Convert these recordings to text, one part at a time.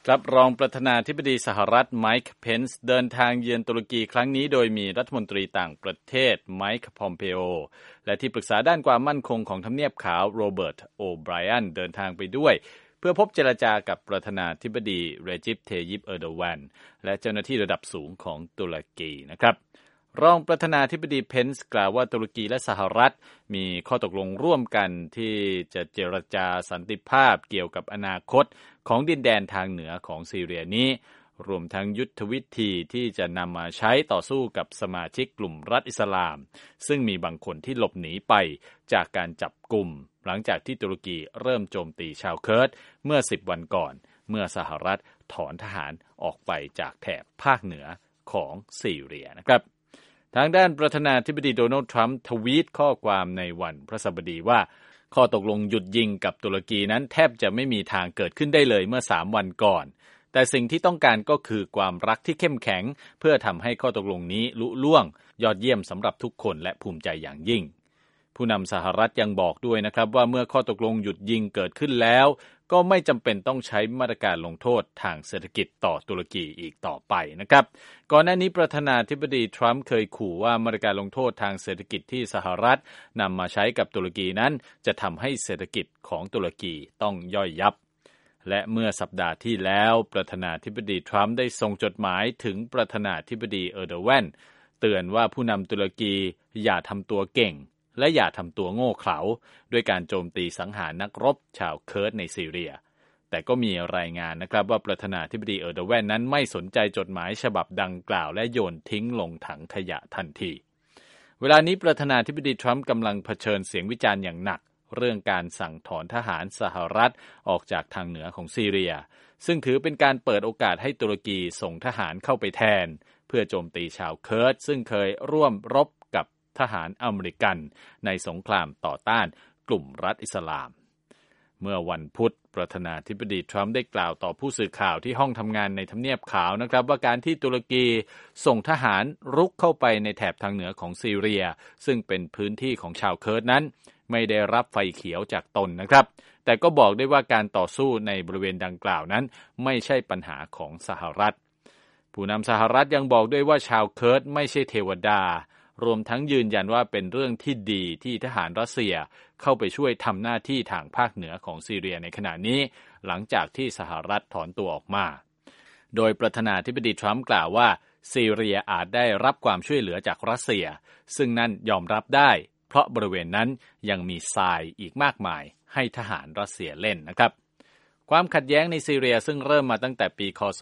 ครับรองประธานาธิบดีสหรัฐไมค์เพนซ์เดินทางเยือนตุรกีครั้งนี้โดยมีรัฐมนตรีต่างประเทศไมค์พอมเปโอและที่ปรึกษาด้านความมั่นคงของทำเนียบขาวโรเบิร์ตโอไบรอันเดินทางไปด้วยเพื่อพบเจรจากับประธานาธิบดีเรจิป เทยิป เออร์โดวันและเจ้าหน้าที่ระดับสูงของตุรกีนะครับรองประธานาธิบดีเพนซ์กล่าวว่าตุรกีและสหรัฐมีข้อตกลงร่วมกันที่จะเจรจาสันติภาพเกี่ยวกับอนาคตของดินแดนทางเหนือของซีเรียนี้รวมทั้งยุทธวิธีที่จะนำมาใช้ต่อสู้กับสมาชิกกลุ่มรัฐอิสลามซึ่งมีบางคนที่หลบหนีไปจากการจับกุมหลังจากที่ตุรกีเริ่มโจมตีชาวเคิร์ดเมื่อ10 วันก่อนเมื่อสหรัฐถอนทหารออกไปจากแถบภาคเหนือของซีเรียนะครับทางด้านประธานาธิบดีโดนัลด์ทรัมป์ทวีตข้อความในวันพฤหัสบดีว่าข้อตกลงหยุดยิงกับตุรกีนั้นแทบจะไม่มีทางเกิดขึ้นได้เลยเมื่อ3 วันก่อนแต่สิ่งที่ต้องการก็คือความรักที่เข้มแข็งเพื่อทำให้ข้อตกลงนี้ลุล่วงยอดเยี่ยมสำหรับทุกคนและภูมิใจอย่างยิ่งผู้นำสหรัฐยังบอกด้วยนะครับว่าเมื่อข้อตกลงหยุดยิงเกิดขึ้นแล้วก็ไม่จำเป็นต้องใช้มาตรการลงโทษทางเศรษฐกิจต่อตุรกีอีกต่อไปนะครับก่อนหน้านี้ประธานาธิบดีทรัมป์เคยขู่ว่ามาตรการลงโทษทางเศรษฐกิจที่สหรัฐนำมาใช้กับตุรกีนั้นจะทำให้เศรษฐกิจของตุรกีต้องย่อยยับและเมื่อสัปดาห์ที่แล้วประธานาธิบดีทรัมป์ได้ส่งจดหมายถึงประธานาธิบดีเออร์โดวันเตือนว่าผู้นำตุรกีอย่าทำตัวเก่งและอย่าทำตัวโง่เขลาด้วยการโจมตีสังหารนักรบชาวเคิร์ดในซีเรียแต่ก็มีรายงานนะครับว่าประธานาธิบดีเออร์โดวันนั้นไม่สนใจจดหมายฉบับดังกล่าวและโยนทิ้งลงถังขยะทันทีเวลานี้ประธานาธิบดีทรัมป์กำลังเผชิญเสียงวิจารณ์อย่างหนักเรื่องการสั่งถอนทหารสหรัฐออกจากทางเหนือของซีเรียซึ่งถือเป็นการเปิดโอกาสให้ตุรกีส่งทหารเข้าไปแทนเพื่อโจมตีชาวเคิร์ดซึ่งเคยร่วมรบกับทหารอเมริกันในสงครามต่อต้านกลุ่มรัฐอิสลามเมื่อวันพุธประธานาธิบดีทรัมป์ได้กล่าวต่อผู้สื่อข่าวที่ห้องทำงานในทำเนียบขาวนะครับว่าการที่ตุรกีส่งทหารรุกเข้าไปในแถบทางเหนือของซีเรียซึ่งเป็นพื้นที่ของชาวเคิร์ดนั้นไม่ได้รับไฟเขียวจากตนนะครับแต่ก็บอกได้ว่าการต่อสู้ในบริเวณดังกล่าวนั้นไม่ใช่ปัญหาของสหรัฐผู้นำสหรัฐยังบอกด้วยว่าชาวเคิร์ดไม่ใช่เทวดารวมทั้งยืนยันว่าเป็นเรื่องที่ดีที่ทหารรัสเซียเข้าไปช่วยทำหน้าที่ทางภาคเหนือของซีเรียในขณะนี้หลังจากที่สหรัฐถอนตัวออกมาโดยประธานาธิบดีทรัมป์กล่าวว่าซีเรียอาจได้รับความช่วยเหลือจากรัสเซียซึ่งนั่นยอมรับได้เพราะบริเวณนั้นยังมีทรายอีกมากมายให้ทหารรัสเซียเล่นนะครับความขัดแย้งในซีเรียซึ่งเริ่มมาตั้งแต่ปีค.ศ.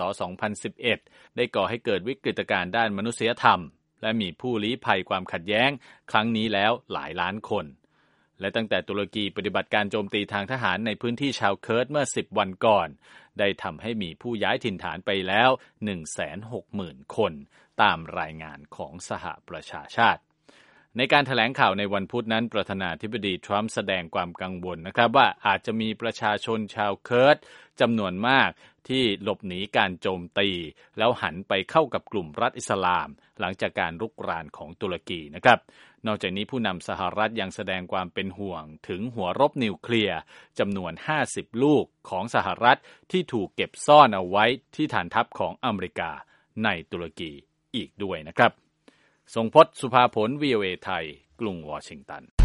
2011ได้ก่อให้เกิดวิกฤตการณ์ด้านมนุษยธรรมและมีผู้ลี้ภัยความขัดแย้งครั้งนี้แล้วหลายล้านคนและตั้งแต่ตุรกีปฏิบัติการโจมตีทางทหารในพื้นที่ชาวเคิร์ดเมื่อ10 วันก่อนได้ทำให้มีผู้ย้ายถิ่นฐานไปแล้ว 160,000 คนตามรายงานของสหประชาชาติในการแถลงข่าวในวันพุธนั้นประธานาธิบดีทรัมป์แสดงความกังวลนะครับว่าอาจจะมีประชาชนชาวเคิร์ดจำนวนมากที่หลบหนีการโจมตีแล้วหันไปเข้ากับกลุ่มรัฐอิสลามหลังจากการรุกรานของตุรกีนะครับนอกจากนี้ผู้นำสหรัฐยังแสดงความเป็นห่วงถึงหัวรบนิวเคลียร์จำนวน50 ลูกของสหรัฐที่ถูกเก็บซ่อนเอาไว้ที่ฐานทัพของอเมริกาในตุรกีอีกด้วยนะครับทรงพจน์ สุภาผล VOA ไทยกรุงวอชิงตัน